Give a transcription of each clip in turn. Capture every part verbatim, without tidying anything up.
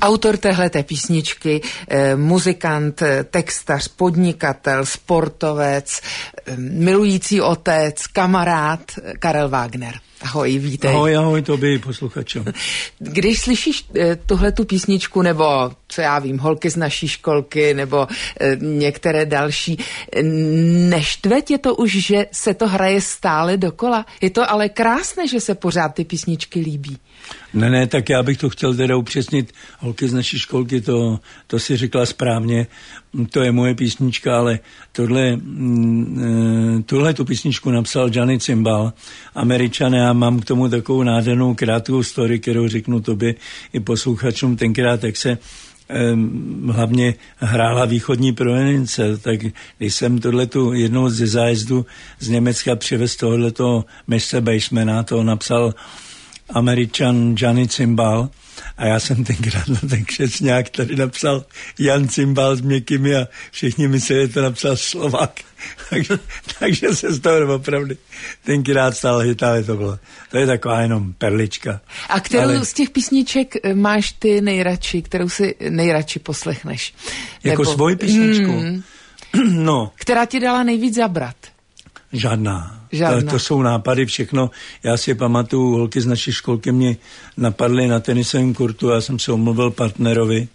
Autor téhleté písničky, eh, muzikant, textař, podnikatel, sportovec, eh, milující otec, kamarád Karel Wagner. Ahoj, vítej. Ahoj, ahoj tobě, posluchačům. Když slyšíš eh, tuhletu písničku, nebo co já vím, Holky z naší školky, nebo eh, některé další, neštve tě to už, že se to hraje stále dokola? Je to ale krásné, že se pořád ty písničky líbí. Ne, ne, tak já bych to chtěl teda upřesnit. Holky z naší školky, to, to si řekla správně, to je moje písnička, ale tohle, tuhle tu písničku napsal Gianni Cimbal, Američan. Já mám k tomu takovou nádhernou krátkou story, kterou řeknu tobě i posluchačům. Tenkrát, tak se hlavně hrála východní provincie, tak když jsem tohletu jednou ze zájezdu z Německa přivez tohleto Mister Basemana, to napsal Američan Gianni Cimbal a já jsem tenkrát na ten křesňák tady napsal Jan Cimbal s měkkými a všichni mysleli, že to napsal Slovák. takže, takže se z toho opravdu tenkrát stál hitale to bylo. To je taková jenom perlička. A kterou Ale... z těch písniček máš ty nejradši, kterou si nejradši poslechneš? Jako Nebo... svoji písničku? Hmm. No. Která ti dala nejvíc zabrat? Žádná. Žádná. To, to jsou nápady, všechno. Já si pamatuju, holky z naší školky mě napadly na tenisovém kurtu, já jsem se omluvil partnerovi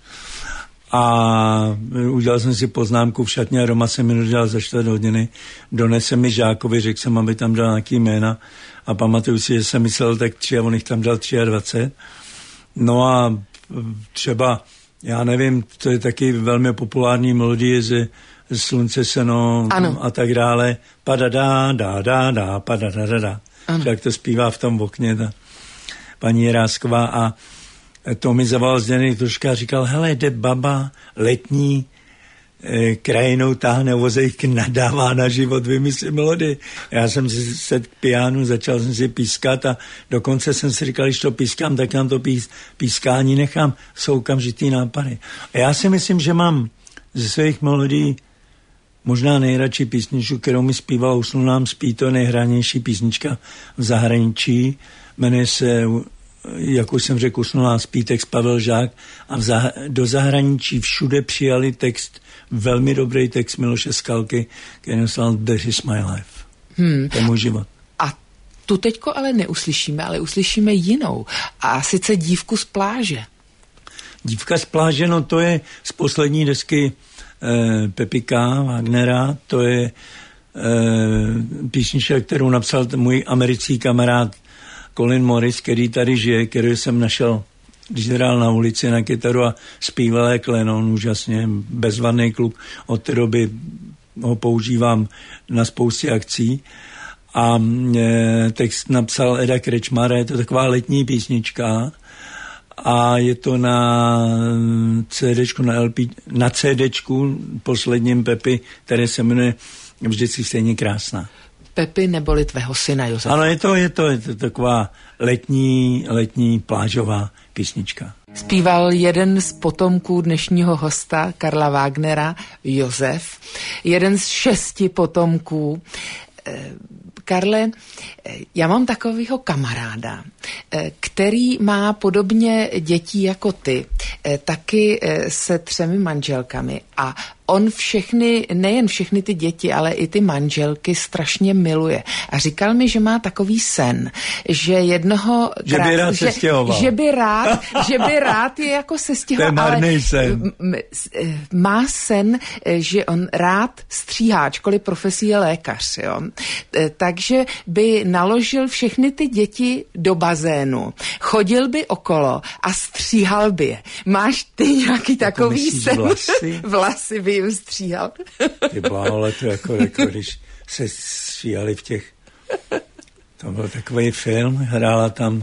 a udělal jsem si poznámku v šatně a doma jsem mi dodělal za čtvrt hodiny. Donesl mi žákovi, řekl jsem, aby tam dal nějaký jména a pamatuju si, že jsem myslel tak tři a on jich tam dal dvacet tři. No a třeba, já nevím, to je taky velmi populární melodie ze Slunce, seno ano. a tak dále. Padadá, dá, dá, dá, padadá, dá, dá. Jak to zpívá v tom okně ta paní Jirásková a to mi zavolal Zdeněk Troška a říkal, hele, jde baba letní e, krajinou táhne vozejk, nadává na život, vymyslí melodii. Já jsem si sedl k pianu, začal jsem si pískat a dokonce jsem si říkal, když to pískám, tak já to pís, pískání nechám, jsou okamžitý nápady. A já si myslím, že mám ze svých melodií možná nejradši písničku, kterou mi zpíval Usnu nám spí, to nejhranější písnička v zahraničí. Jmenuje se, jak už jsem řekl, Usnu nám spí, text Pavel Žák. A v zah- do zahraničí všude přijali text, velmi dobrý text Miloše Skalky, který naslal This is my life. Hmm. To je můj život. A tu teďko ale neuslyšíme, ale uslyšíme jinou. A sice Dívku z pláže. Dívka z pláže, no to je z poslední desky Pepika Wagnera, to je e, písnička, kterou napsal můj americký kamarád Colin Morris, který tady žije, který jsem našel, když hrál na ulici na kytaru a zpíval jak Lennon, úžasně, bezvadný kluk, od té doby ho používám na spoustě akcí a e, text napsal Eda Krečmara, je to taková letní písnička, a je to na CDčku, na L P, na CDčku posledním Pepy, které se jmenuje Vždycky stejně krásná. Pepy neboli tvého syna Josefa. Ano, je to, je to, je to taková letní, letní plážová písnička. Zpíval jeden z potomků dnešního hosta Karla Wagnera, Josef, jeden z šesti potomků. Karle, já mám takového kamaráda, který má podobně dětí jako ty, taky se třemi manželkami a on všechny, nejen všechny ty děti, ale i ty manželky strašně miluje. A říkal mi, že má takový sen, že jednoho... Že by rád že, se stěhoval. Že by rád, že by rád je jako se stěhoval. To je marný sen. Má sen, že on rád stříhá, ačkoliv profesí je lékař. Jo? Takže by naložil všechny ty děti do bazénu, chodil by okolo a stříhal by je. Máš ty nějaký takový sen? Vlasy? Vlasy by jim stříhal. Ty bláhole, to jako, jako když se stříhali v těch... To byl takový film, hrála tam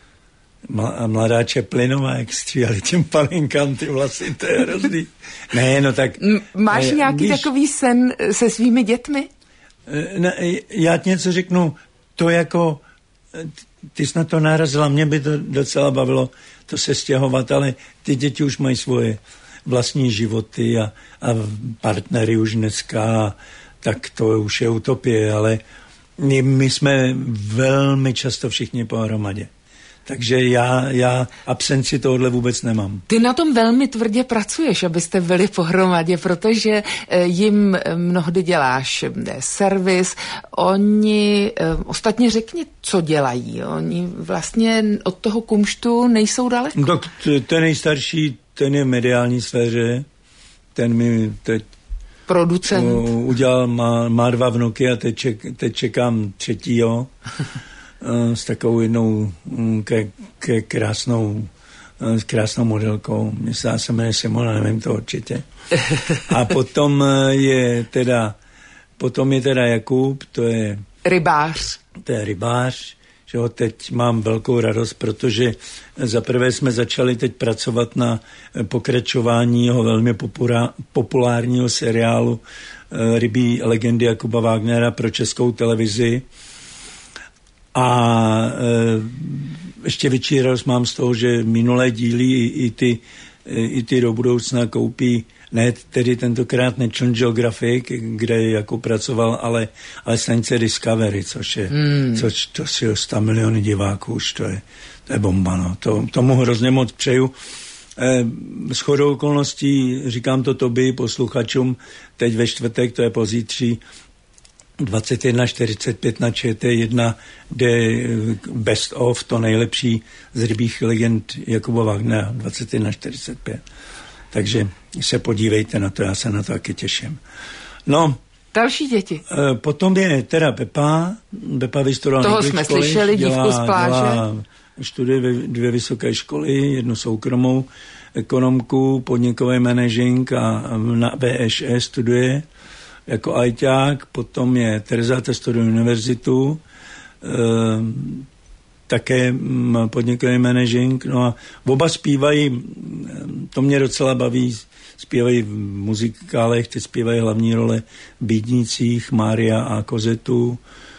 mladá Čeplinová, jak stříhali těm palinkám ty vlasy, to je hrozný. Ne, no tak... M- máš ne, nějaký víš, takový sen se svými dětmi? Ne, já ti něco řeknu, to jako... Ty jsi na to narazila, mě by to docela bavilo to se stěhovat, ale ty děti už mají svoje vlastní životy a, a partnery už dneska, tak to už je utopie, ale my, my jsme velmi často všichni pohromadě. Takže já, já absenci tohohle vůbec nemám. Ty na tom velmi tvrdě pracuješ, abyste byli pohromadě, protože jim mnohdy děláš servis. Oni, ostatně řekni, co dělají. Oni vlastně od toho kumštu nejsou daleko. Tak ten nejstarší, ten je v mediální sféře, ten mi teď producent. Udělal, má, má dva vnuky a teď, ček, teď čekám třetího s takovou jednou ke, ke krásnou, s krásnou modelkou. Myslím, se jmenuje Simona, nevím to určitě. A potom je teda, potom je teda Jakub, to je rybář. To je rybář. Že ho teď mám velkou radost, protože zaprvé jsme začali teď pracovat na pokračování jeho velmi popura, populárního seriálu e, Rybí legendy Jakuba Wagnera pro Českou televizi. A e, ještě větší radost mám z toho, že minulé díly i, i, ty, i ty do budoucna koupí ne tedy tentokrát National Geographic, kde jako pracoval, ale, ale stanice Discovery, což je, hmm. což to si sto miliony diváků, už to je, to je bomba, no. To, tomu hrozně moc přeju. E, shodou okolností, říkám to tobě, posluchačům, teď ve čtvrtek, to je pozítří, dvacet jedna čtyřicet pět na Č T jedna, kde best of, to nejlepší z rybích legend Jakuba Wagnera, dvacet jedna čtyřicet pět. Takže se podívejte na to, já se na to taky těším. No. Další děti. E, potom je teda Pepa. Pepa vystudovala toho jsme školy, slyšeli, dívku z pláže. Dělá, studuje dvě vysoké školy, jednu soukromou ekonomku, podnikový managing a na V Š E studuje jako ajťák. Potom je Tereza, ta studuje univerzitu, e, také podnikový managing, no a oba zpívají, to mě docela baví, zpívají v muzikálech, teď zpívají hlavní role v Bídnicích, Mária a Kozetu,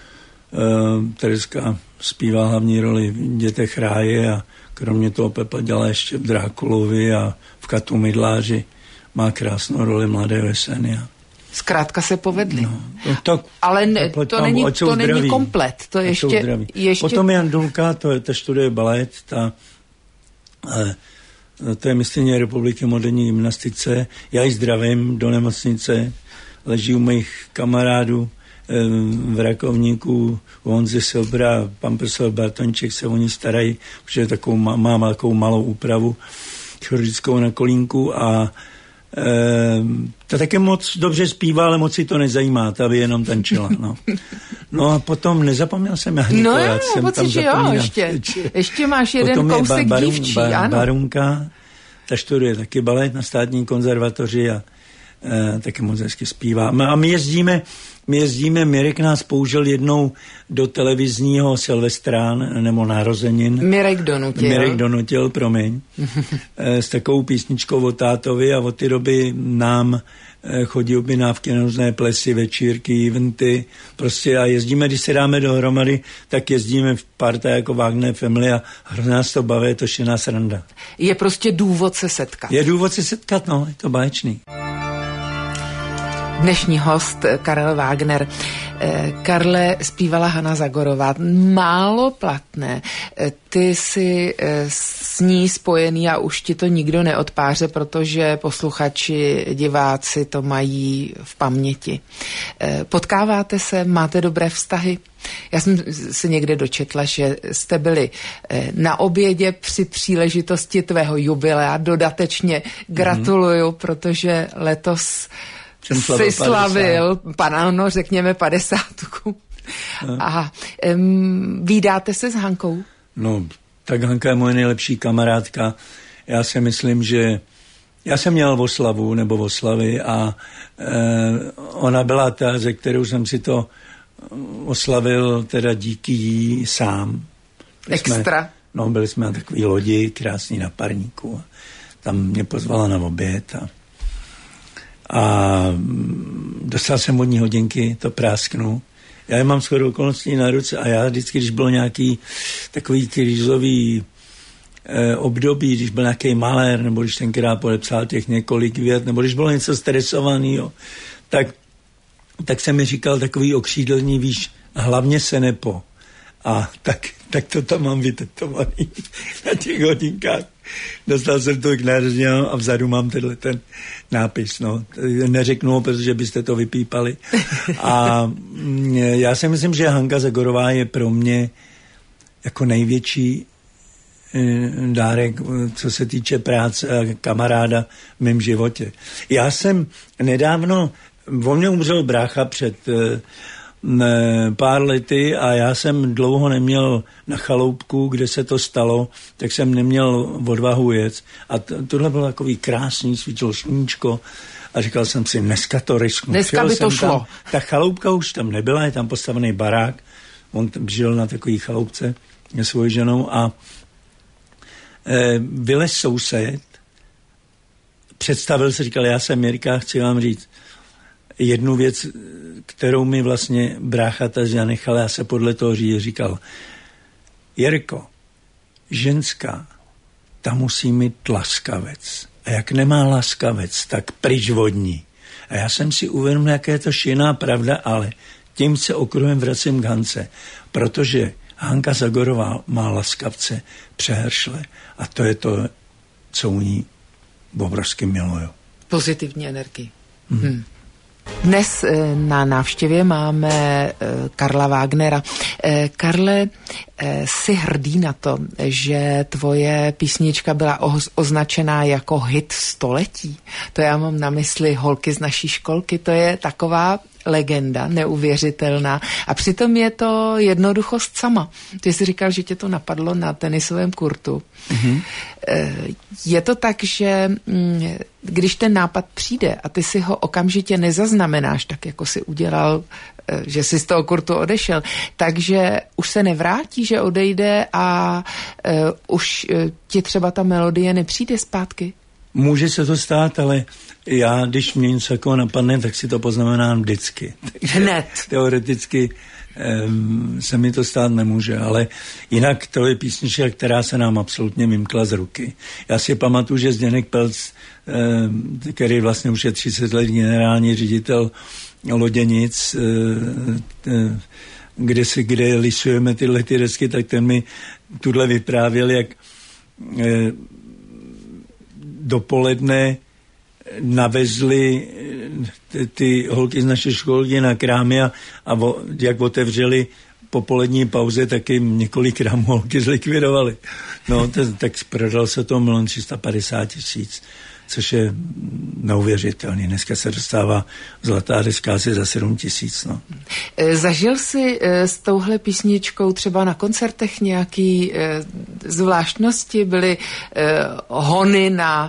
e, Tereska zpívá hlavní roli v Dětech ráje a kromě toho Pepa dělá ještě v Drákulovi a v Katu Mydláři, má krásnou roli mladého Jesenia. Zkrátka se povedli. No, tak, ale ne, to, tam, není, to není komplet. To ještě, ještě... Potom je Andulka, to je, ta studuje balet, ta, eh, to je mistryně republiky moderní gymnastice. Já ji zdravím do nemocnice, leží u mých kamarádů eh, v Rakovníku, u Honzy Silbra, pan profesor Bartonček se o ní starají, protože takovou, má, má takovou malou úpravu chirurgickou na kolínku a Uh, to taky moc dobře zpívá, ale moc si to nezajímá, ta by jenom tančila, no. No a potom nezapomněl jsem já No jo, pocit, že jo, ještě, ještě máš jeden potom kousek ba, barun, dívčí, ba, ano. Barunka, ta studuje taky balet na státní konzervatoři a uh, taky moc hezky zpívá. A my jezdíme, my jezdíme, Mirek nás použil jednou do televizního Silvestrán, nebo narozenin. Mirek donutil. Mirek donutil, promiň. S takovou písničkou o tátovi a od té doby nám chodí objednávky na různé plesy, večírky, eventy, prostě a jezdíme, když se dáme dohromady, tak jezdíme v parta jako Wagner Family a hrozně nás to baví, je to šená sranda. Je prostě důvod se setkat. Je důvod se setkat, no, je to báječný. Dnešní host Karel Wagner. Karle, zpívala Hana Zagorová. Málo platné. Ty jsi s ní spojený a už ti to nikdo neodpáře, protože posluchači, diváci to mají v paměti. Potkáváte se, máte dobré vztahy? Já jsem se někde dočetla, že jste byli na obědě při příležitosti tvého jubilea. Dodatečně gratuluju, mm-hmm. protože letos jsi slavil, pana, no, řekněme padesátku. A um, vídáte se s Hankou? No, tak Hanka je moje nejlepší kamarádka. Já si myslím, že já jsem měl oslavu nebo oslavy a e, ona byla ta, ze kterou jsem si to oslavil teda díky jí sám. Byli Extra. Jsme, no, byli jsme na takový lodi, krásný na parníku. Tam mě pozvala na oběd a A dostal jsem vodní hodinky, to prásknu. Já je mám shodou okolností na ruce a já vždycky, když byl nějaký takový krizový eh, období, když byl nějaký malér, nebo když tenkrát podepsal těch několik vět, nebo když bylo něco stresovaného, tak, tak jsem mi říkal takový okřídlení, víš, hlavně se nepo. A tak, tak to tam mám vytetovaný na těch hodinkách. Dostal jsem to k narozeninám a vzadu mám tenhle ten nápis. No. Neřeknu ho, protože byste to vypípali. A já si myslím, že Hanka Zagorová je pro mě jako největší dárek, co se týče práce a kamaráda v mém životě. Já jsem nedávno, on mě umřel brácha před pár lety a já jsem dlouho neměl na chaloupku, kde se to stalo, tak jsem neměl odvahu jet. A t- tohle bylo takový krásný, svítilo sluníčko a říkal jsem si, dneska to risknu. Dneska by to šlo. Tam, ta chaloupka už tam nebyla, je tam postavený barák, on tam žil na takový chaloupce se svojí ženou a e, vylez soused, představil se, říkal, já jsem Jirka, chci vám říct jednu věc, kterou mi vlastně brácha ta zanechal, já se podle toho říje, říkal, Jirko, ženská, ta musí mít laskavec. A jak nemá laskavec, tak pryč od ní. A já jsem si uvědomil, jaká je to šílená pravda, ale tím se okruhem vracím k Hance, protože Hanka Zagorová má laskavce přehršle a to je to, co u ní obrovsky miluju. Pozitivní energii. Hmm. Hmm. Dnes na návštěvě máme Karla Wagnera. Karle, jsi hrdý na to, že tvoje písnička byla označená jako hit století? To já mám na mysli Holky z naší školky, to je taková legenda, neuvěřitelná. A přitom je to jednoduchost sama. Ty jsi říkal, že tě to napadlo na tenisovém kurtu. Mm-hmm. Je to tak, že když ten nápad přijde a ty si ho okamžitě nezaznamenáš, tak jako si udělal, že jsi z toho kurtu odešel, takže už se nevrátí, že odejde a už ti třeba ta melodie nepřijde zpátky? Může se to stát, ale já, když mě něco jako napadne, tak si to poznamenám vždycky. Hned. Teoreticky um, se mi to stát nemůže, ale jinak to je písnička, která se nám absolutně vymkla z ruky. Já si pamatuju, že Zdeněk Pelc, um, který vlastně už je třicet let generální ředitel Loděnic, uh, kde, si, kde lisujeme tyhle ty desky, tak ten mi tuhle vyprávěl, jak uh, dopoledne navezli ty, ty holky z naší školky na krámy a, a vo, jak otevřeli po polední pauze, taky několik krámů holky zlikvidovali. No, to, tak prodal se to milion tři sta padesát tisíc, což je neuvěřitelný. Dneska se dostává zlatá deska asi za sedm tisíc. No. Zažil jsi s touhle písničkou třeba na koncertech nějaký zvláštnosti? Byly hony na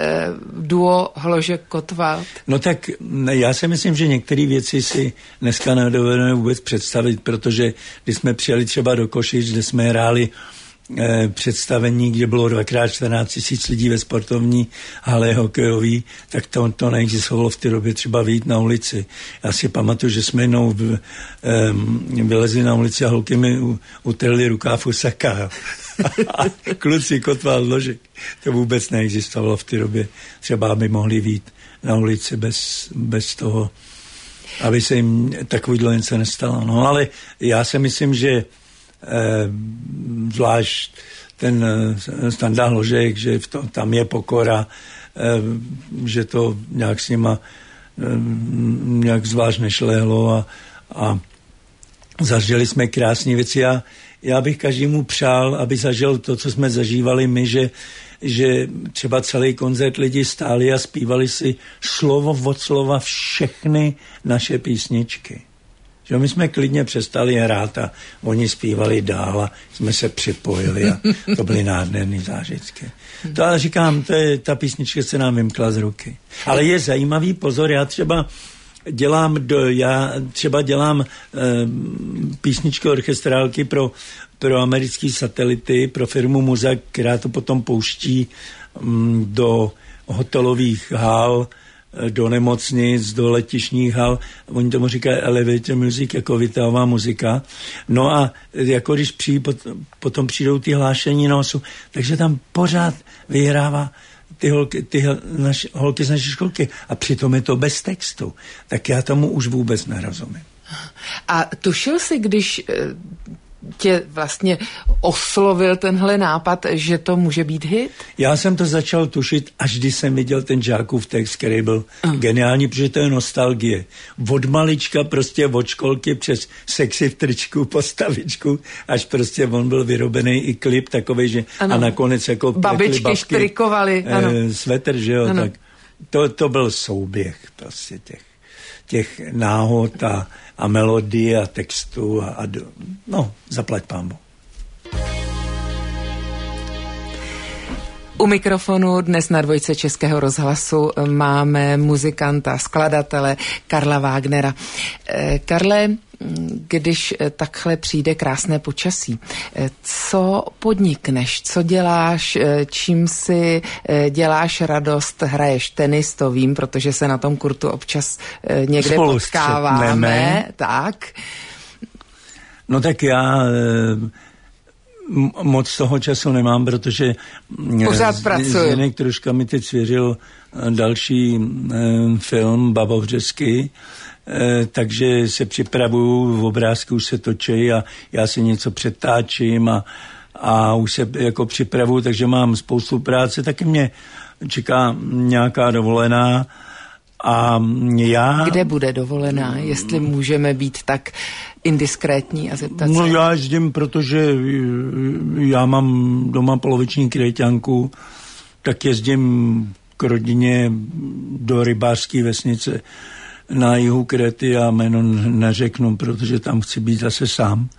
duo Hložek Kotwald? No tak já si myslím, že některé věci si dneska nedovedeme vůbec představit, protože když jsme přijeli třeba do Košic, kde jsme hráli představení, kde bylo dvakrát čtrnáct tisíc lidí ve sportovní hale hokejový, tak to, to neexistovalo v té době třeba vyjít na ulici. Já si pamatuju, že jsme jednou v, um, vylezli na ulici a holky mi utrhli rukáv u saka. A kluci Kotwald Hložek. To vůbec neexistovalo v té době. Třeba aby mohli vyjít na ulici bez, bez toho, aby se jim takovýhle něco nestalo. No ale já si myslím, že Eh, zvlášť ten eh, Standa Hložek, že v tom, tam je pokora, eh, že to nějak s nima eh, nějak zvlášť nešlehlo a, a zažili jsme krásné věci. Já, já bych každému přál, aby zažil to, co jsme zažívali my, že, že třeba celý koncert lidi stáli a zpívali si slovo od slova všechny naše písničky. Že my jsme klidně přestali hrát a oni zpívali dál a jsme se připojili a to byly nádherný zážitky. To ale říkám, to je, ta písnička se nám vymkla z ruky. Ale je zajímavý, pozor, já třeba dělám, do, já třeba dělám e, písničky orchestrálky pro, pro americký satelity, pro firmu Muza, která to potom pouští m, do hotelových hal, do nemocnic, do letišních hal. Oni tomu říkají elevator music, jako vytahová muzika. No a jako když přijí, potom přijdou ty hlášení nosu, takže tam pořád vyhrává ty holky, ty naš, holky z naší školky a přitom je to bez textu. Tak já tomu už vůbec nerozumím. A tušil jsi, když tě vlastně oslovil tenhle nápad, že to může být hit? Já jsem to začal tušit, až když jsem viděl ten Žákův text, který byl mm. geniální, protože to je nostalgie. Od malička prostě od školky přes sexy v tričku, postavičku, až prostě on byl vyrobený i klip takovej, že ano. A nakonec jako babičky babky, štrikovaly. Eh, svetr, že jo, ano. Tak to, to byl souběh prostě těch, těch náhod a a melodie a textu a, a no, zaplať pánbu. U mikrofonu dnes na dvojce Českého rozhlasu máme muzikanta, skladatele Karla Wagnera. Karle, když takhle přijde krásné počasí, co podnikneš, co děláš, čím si děláš radost, hraješ tenis, to vím, protože se na tom kurtu občas někde spolu potkáváme. Tak. No tak já moc toho času nemám, protože pořád pracuji. Zdeněk troška mi teď svěřil další film Babovřesky, takže se připravuju, obrázky už se točí a já si něco přetáčím a, a už se jako připravuju, takže mám spoustu práce, taky mě čeká nějaká dovolená a já... Kde bude dovolená, jestli můžeme být tak indiskrétní a zeptat no se? Já jezdím, protože já mám doma poloviční Kréťanku, tak jezdím k rodině do rybářské vesnice na jihu Krety a jméno neřeknu, protože tam chci být zase sám.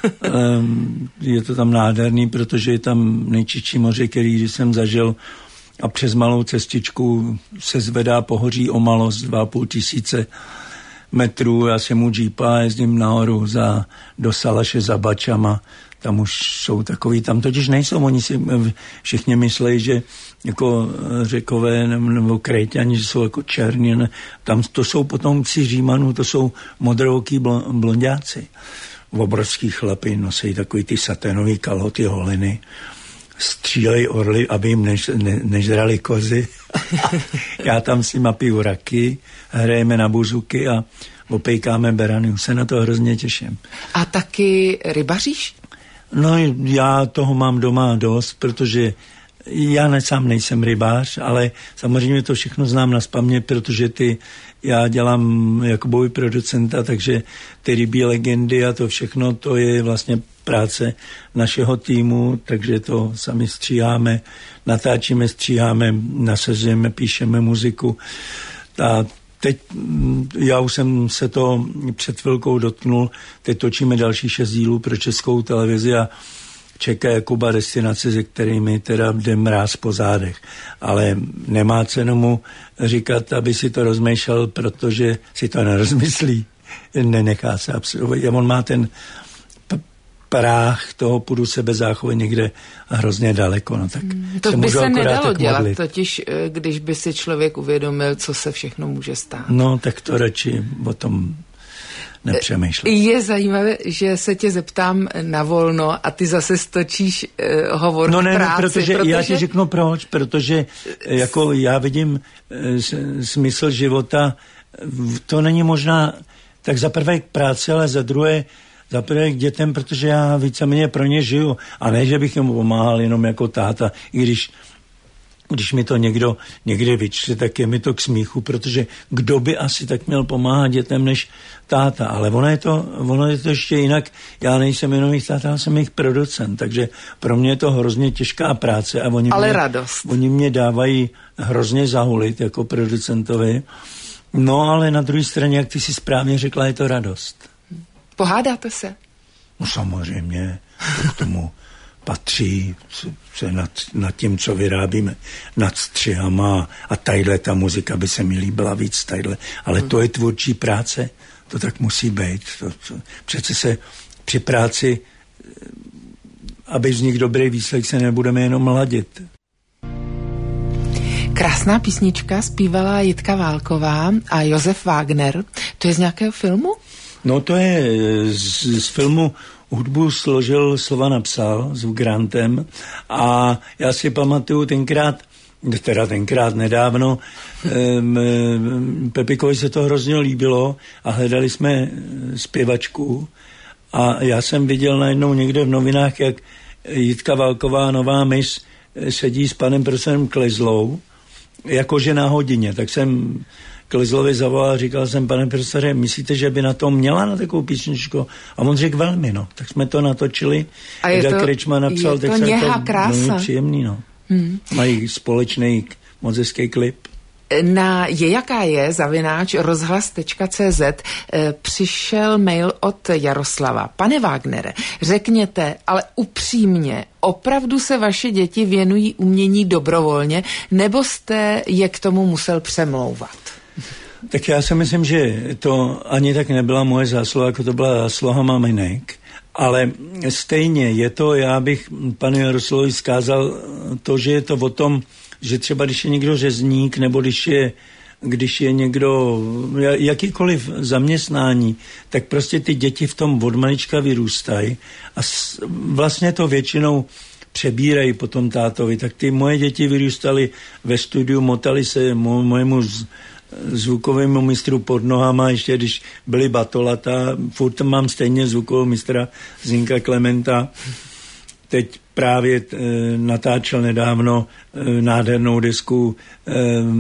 Je to tam nádherný, protože je tam nejčistší moře, který když jsem zažil a přes malou cestičku se zvedá pohoří o malost dva a půl tisíce metrů. Já jsem u džípa a jezdím nahoru za, do Salaše za Bačama. Tam už jsou takový, tam totiž nejsou. Oni si všichni myslejí, že jako Řekové nebo Kréťani, že jsou jako černí. Ne? Tam to jsou potomci Římanů, to jsou modrooký blonďáci. Obrovský chlapy nosí takový ty saténový kalhoty, holiny. Střílej orly, aby jim než, ne, nežrali kozy. Já tam si mapiju raky, hrajeme na buzuky a opejkáme berany. Už se na to hrozně těším. A taky rybaříš? No já toho mám doma dost, protože já ne, sám nejsem rybář, ale samozřejmě to všechno znám nazpaměť, protože ty, já dělám jako boj producenta, takže ty rybí legendy a to všechno, to je vlastně práce našeho týmu, takže to sami stříháme, natáčíme, stříháme, nasazujeme, píšeme muziku. A teď, já už jsem se to před chvilkou dotknul, teď točíme další šest dílů pro Českou televizi a čeká Jakuba destinace, se kterými teda jde mráz po zádech. Ale nemá cenu mu říkat, aby si to rozmýšlel, protože si to nerozmyslí. Nenechá se absolvovat. On má ten práh toho půdu sebezáchovy někde hrozně daleko. No, tak hmm, to se by se nedalo dělat, modlit. Totiž když by si člověk uvědomil, co se všechno může stát. No, tak to radši o tom nepřemýšlím. Je zajímavé, že se tě zeptám na volno a ty zase stočíš uh, hovor no, ne, v práci. No, protože, protože já ti řeknu proč, protože jako já vidím uh, smysl života, to není možná tak za prvé k práci, ale za druhé za prvé k dětem, protože já víceméně pro ně žiju. A ne, že bych jim pomáhal jenom jako táta, i když Když mi to někdo někde vyčte, tak je mi to k smíchu, protože kdo by asi tak měl pomáhat dětem než táta. Ale ono je to, ono je to ještě jinak. Já nejsem jenom jejich táta, ale jsem jejich producent, takže pro mě je to hrozně těžká práce. A oni ale mě, radost. Oni mě dávají hrozně zahulit jako producentovi. No ale na druhé straně, jak ty si správně řekla, je to radost. Pohádáte se? No samozřejmě, to k tomu patří se nad, nad tím, co vyrábíme, nad střihama a tadyhle ta muzika by se mi líbila víc, tadyhle. Ale hmm. to je tvůrčí práce, to tak musí být. To, to, přece se při práci, aby z nich dobrý výsledek, se nebudeme jenom ladit. Krásná písnička zpívala Jitka Válková a Josef Wagner. To je z nějakého filmu? No to je z, z filmu Hudbu složil, slova napsal s Grantem a já si pamatuju tenkrát, teda tenkrát nedávno, um, Pepikovi se to hrozně líbilo a hledali jsme zpěvačku A já jsem viděl najednou někde v novinách, jak Jitka Válková, nová mis, sedí s panem profesorem Klezlou, jakože na hodině. Tak jsem Klezlovi zavolal a říkal jsem, pane profesore, myslíte, že by na to měla na takovou písničku? A on řekl velmi, no. Tak jsme to natočili. A je Eda to, Krečma napsal, je to tak něha to krása. Příjemný, no. Hmm. Mají společný moc hezký klip. Na je jaká je zavináč rozhlas tečka cé zet přišel mail od Jaroslava. Pane Wagnere, řekněte, ale upřímně, opravdu se vaše děti věnují umění dobrovolně, nebo jste je k tomu musel přemlouvat? Tak já si myslím, že to ani tak nebyla moje zásluha, jako to byla zásluha maminek. Ale stejně je to, já bych panu Jaroslavovi zkázal to, že je to o tom, že třeba když je někdo řezník, nebo když je, když je někdo jakýkoliv zaměstnání, tak prostě ty děti v tom od malička vyrůstají a vlastně to většinou přebírají potom tátovi. Tak ty moje děti vyrůstaly ve studiu, motali se mo, mojemu z, zvukovému mistru pod nohama, ještě když byli batolata, furt mám stejně zvukového mistra Zinka Klementa. Teď právě e, natáčel nedávno e, nádhernou desku e,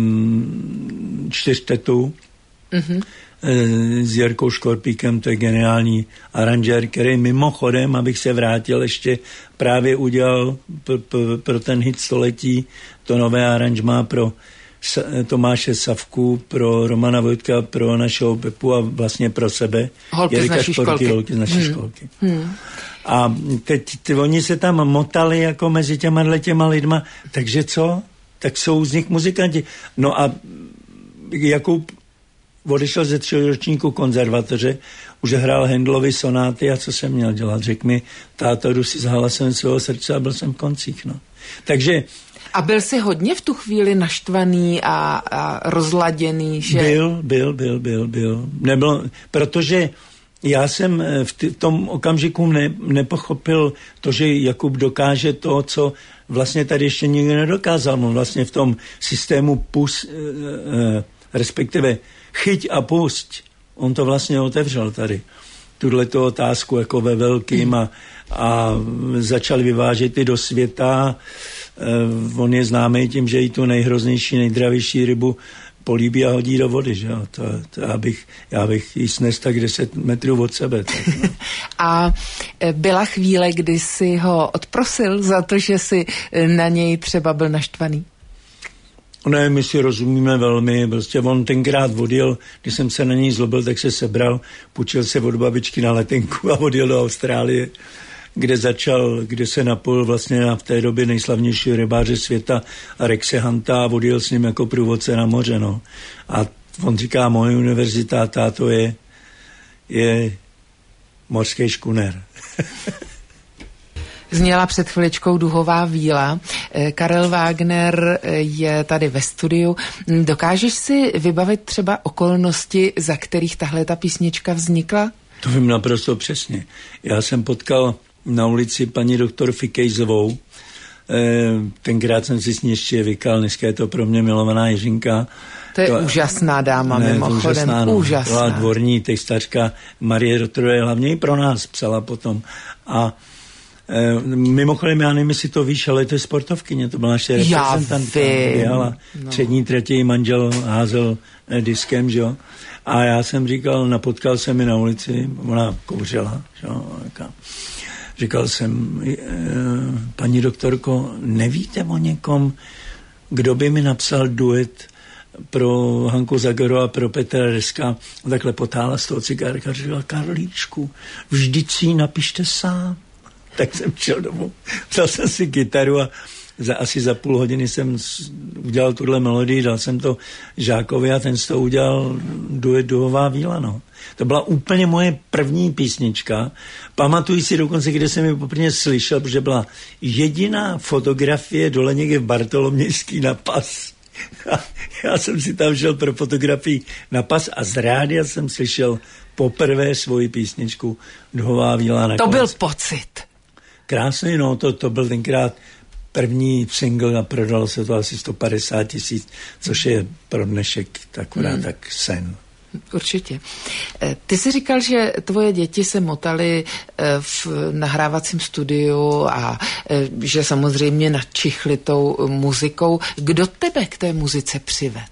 čtyřtetu mm-hmm. e, s Jirkou Škorpíkem, to je geniální aranžér, který mimochodem, abych se vrátil, ještě právě udělal p- p- pro ten hit století to nové aranžmá pro Tomáše Savku, pro Romana Vojtka, pro našeho Pepu a vlastně pro sebe. Holky Jirka z naší Šporky, školky. Holky z naší hmm. školky. Hmm. A teď ty, oni se tam motali jako mezi těma těma lidma, takže co? Tak jsou z nich muzikanti. No a Jakub odešel ze tříročníku konzervatoře, už hrál Handlovy sonáty a co jsem měl dělat? Řekl mi, táto, jdu si s hlasem svého srdce a byl jsem v koncích, no. Takže a byl jsi hodně v tu chvíli naštvaný a, a rozladěný, že? Byl, byl, byl, byl, byl. Nebylo, protože já jsem v, t- v tom okamžiku ne, nepochopil to, že Jakub dokáže to, co vlastně tady ještě nikdo nedokázal. On vlastně v tom systému pus, eh, eh, respektive chyť a pusť, on to vlastně otevřel tady. Tuto otázku jako ve velkým a, a začal vyvážet i do světa. Uh, on je známý tím, že i tu nejhroznější, nejdravější rybu políbí a hodí do vody, že jo. To, to já, bych, já bych jí snes tak deset metrů od sebe. Tak, no. A byla chvíle, kdy jsi ho odprosil za to, že jsi na něj třeba byl naštvaný? Ne, my si rozumíme velmi, prostě on tenkrát odjel, když jsem se na něj zlobil, tak se sebral, půjčil se od babičky na letenku a odjel do Austrálie, kde začal, kde se napojil vlastně na v té době nejslavnějšího rybáře světa Rexe Hunta a odjel s ním jako průvodce na moře, no. A on říká, moje univerzita, táto je, je mořský škuner. Zněla před chviličkou Duhová víla. Karel Wagner je tady ve studiu. Dokážeš si vybavit třeba okolnosti, za kterých tahle ta písnička vznikla? To vím naprosto přesně. Já jsem potkal na ulici paní doktor Fikejzovou. Tenkrát jsem si s ní ještě vykal, dneska je to pro mě milovaná Jiřinka. To je to, úžasná dáma, ne, mimochodem. Úžasná, no. Úžasná. Byla dvorní textařka Marie Rotrové, hlavně i pro nás psala potom. A e, mimochodem, já nevím, jestli to víš, ale to je sportovkyně, to byla naše reprezentantka. Běhala no. Třetí, třetí manžel házel e, diskem, že jo. A já jsem říkal, napotkal jsem mi na ulici, ona kouřila, že jo. Říkal jsem, e, paní doktorko, nevíte o někom, kdo by mi napsal duet pro Hanku Zagoru a pro Petra Reska? Takhle potála z toho cigárka, říkala, Karlíčku, vždyť si ji napište sám. Tak jsem šel domů, vzal jsem si kytaru a za, asi za půl hodiny jsem udělal tuhle melodii, dal jsem to Žákovi a ten z toho udělal duet Duhová víla, no. To byla úplně moje první písnička. Pamatuji si dokonce, kde jsem ji poprvé slyšel, protože byla jediná fotografie dole někde v Bartolomějský na pas. A já jsem si tam šel pro fotografii na pas a z rádia jsem slyšel poprvé svoji písničku Duhová víla na To konci. byl pocit. Krásný, no, to, to byl tenkrát první single a prodalo se to asi sto padesát tisíc, což je pro dnešek akorát hmm. tak sen. Určitě. Ty jsi říkal, že tvoje děti se motaly v nahrávacím studiu a že samozřejmě nadčichly tou muzikou. Kdo tebe k té muzice přived?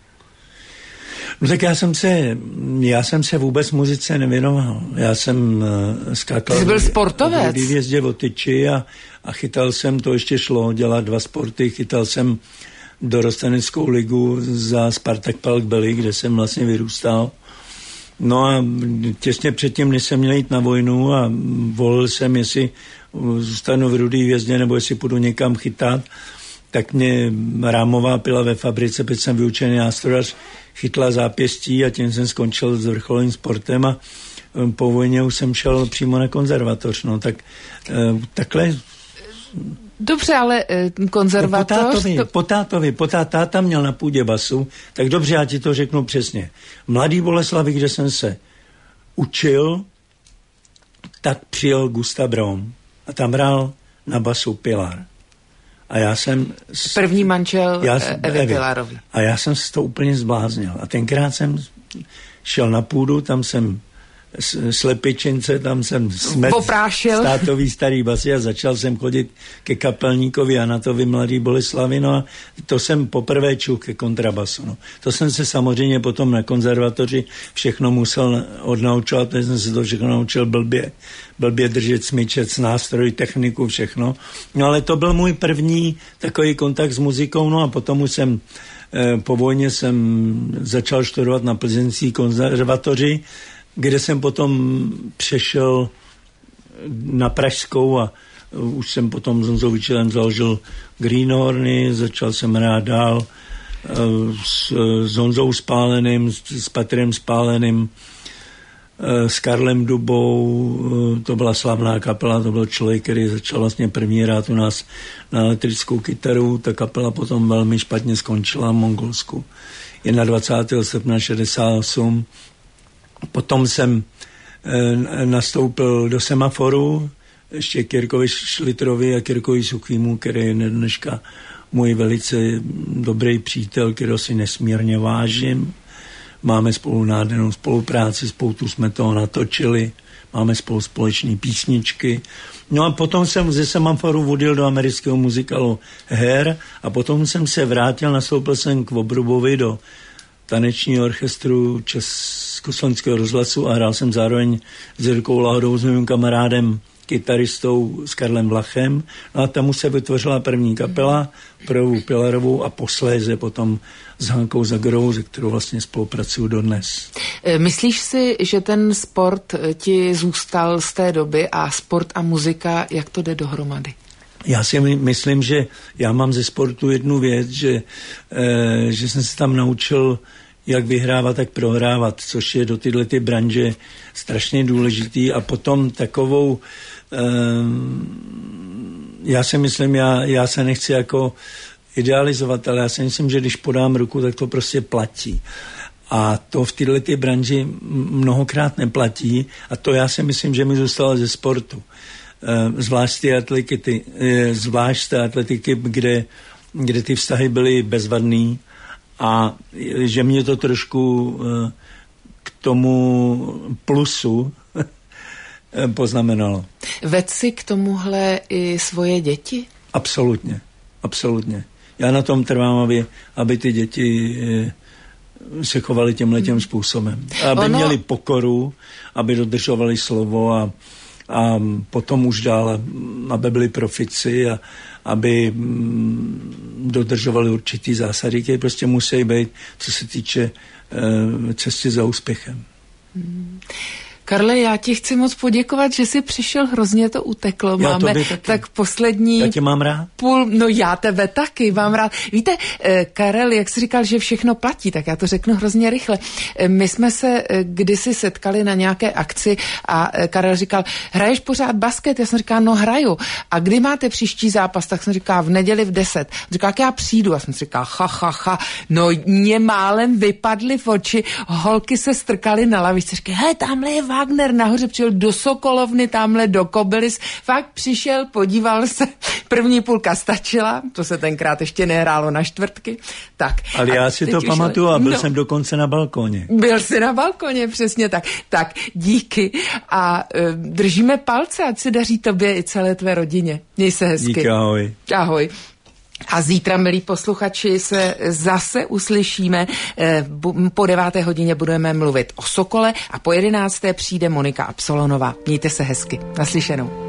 No tak já jsem se, já jsem se vůbec muzice nevěnoval. Já jsem uh, skákal. Ty jsi byl sportovec? V hvězdě o tyči a, a chytal jsem, to ještě šlo dělat dva sporty, chytal jsem dorosteneckou ligu za Spartak Palk Belly, kde jsem vlastně vyrůstal. No a těsně předtím, než jsem měl jít na vojnu a volil jsem, jestli zůstanu v Rudý hvězdě nebo jestli půjdu někam chytat, tak mě rámová pila ve fabrice, protože jsem vyučený nástrojař, chytla zápěstí a tím jsem skončil s vrcholovým sportem a po vojně už jsem šel přímo na konzervatoř. No tak takhle. Dobře, ale konzervatoř... No, po tátovi, to... po tátovi, po tá, táta měl na půdě basu, tak dobře, já ti to řeknu přesně. V Mladý Boleslavi, kde jsem se učil, tak přijel Gustav Brom a tam hrál na basu Pilar. A já jsem... První manžel já, Evy Pilarový. A já jsem se to úplně zbláznil. A tenkrát jsem šel na půdu, tam jsem slepičince, tam jsem smet státový starý basy a začal jsem chodit ke kapelníkovi Anatovi Mladý Boleslavi, no a to jsem poprvé čuch ke kontrabasu. No. To jsem se samozřejmě potom na konzervatoři všechno musel odnaučovat, protože jsem se to všechno naučil blbě, blbě držet smyčec, nástroj, techniku, všechno. No ale to byl můj první takový kontakt s muzikou, no a potom už jsem eh, po vojně jsem začal studovat na plzeňské konzervatoři, kde jsem potom přešel na pražskou a už jsem potom s Honzou Vyčilem založil Greenhorny, začal jsem hrát dál s, s Honzou Spáleným, s, s Patrem Spáleným, s Karlem Dubou, to byla slavná kapela, to byl člověk, který začal vlastně první hrát u nás na elektrickou kytaru, ta kapela potom velmi špatně skončila v Mongolsku. dvacátého prvního srpna šedesát osm. Potom jsem e, nastoupil do Semaforu, ještě Kirkovi Šlitrovi a Kirkovi Suchýmu, který je dneška můj velice dobrý přítel, kterého si nesmírně vážím. Máme spolu nádhernou spolupráci, spoustu jsme toho natočili, máme spolu společné písničky. No a potom jsem ze Semaforu odjel do amerického muzikálu Hair a potom jsem se vrátil, nastoupil jsem k Obrubovi do tanečního orchestru Československého rozhlasu a hrál jsem zároveň s Jirkou Lahodou, s mým kamarádem, kytaristou, s Karlem Vlachem. No a tam už se vytvořila první kapela, prvou Pilarovou a posléze potom s Hankou Zagorovou, se kterou vlastně spolupracuju dodnes. Myslíš si, že ten sport ti zůstal z té doby a sport a muzika, jak to jde dohromady? Já si myslím, že já mám ze sportu jednu věc, že, e, že jsem se tam naučil, jak vyhrávat, tak prohrávat, což je do tyhle ty branže strašně důležitý a potom takovou, e, já si myslím, já, já se nechci jako idealizovat, ale já si myslím, že když podám ruku, tak to prostě platí. A to v tyhle ty branži mnohokrát neplatí a to já si myslím, že mi zůstalo ze sportu. Zvlášť ty atletiky, zvlášť ty atletiky, kde, kde ty vztahy byly bezvadný a že mě to trošku k tomu plusu poznamenalo. Ved si k tomuhle i svoje děti? Absolutně, absolutně. Já na tom trvám, aby, aby ty děti se chovaly tímhletěm způsobem. Aby ono... měli pokoru, aby dodržovali slovo a a potom už dál, aby byli profici a aby dodržovali určitý zásady, které prostě musí být, co se týče e, cesty za úspěchem. Hmm. Karle, já ti chci moc poděkovat, že jsi přišel, hrozně to uteklo. Já Máme tak poslední... Já tě mám rád. Půl, no já tebe taky mám rád. Víte, Karel, jak jsi říkal, že všechno platí, tak já to řeknu hrozně rychle. My jsme se kdysi setkali na nějaké akci a Karel říkal, hraješ pořád basket? Já jsem říkal, no hraju. A kdy máte příští zápas? Tak jsem říkal, v neděli v deset. Říkal, jak já přijdu? A jsem říkal, ha, ha, ha. No mě málem vypadly v oči, holky se strkaly na lavici. Říkali, hej, tamhle je Wagner nahoře přijel do Sokolovny, tamhle do Kobylis, fakt přišel, podíval se, první půlka stačila, to se tenkrát ještě nehrálo na čtvrtky, tak. Ale já si to pamatuju a byl no, jsem dokonce na balkoně. Byl jsi na balkoně, přesně tak. Tak, díky a e, držíme palce, ať se daří tobě i celé tvé rodině. Měj se hezky. Díky, ahoj. Ahoj. A zítra, milí posluchači, se zase uslyšíme. Po deváté hodině budeme mluvit o Sokole a po jedenácté přijde Monika Absolonová. Mějte se hezky. Naslyšenou.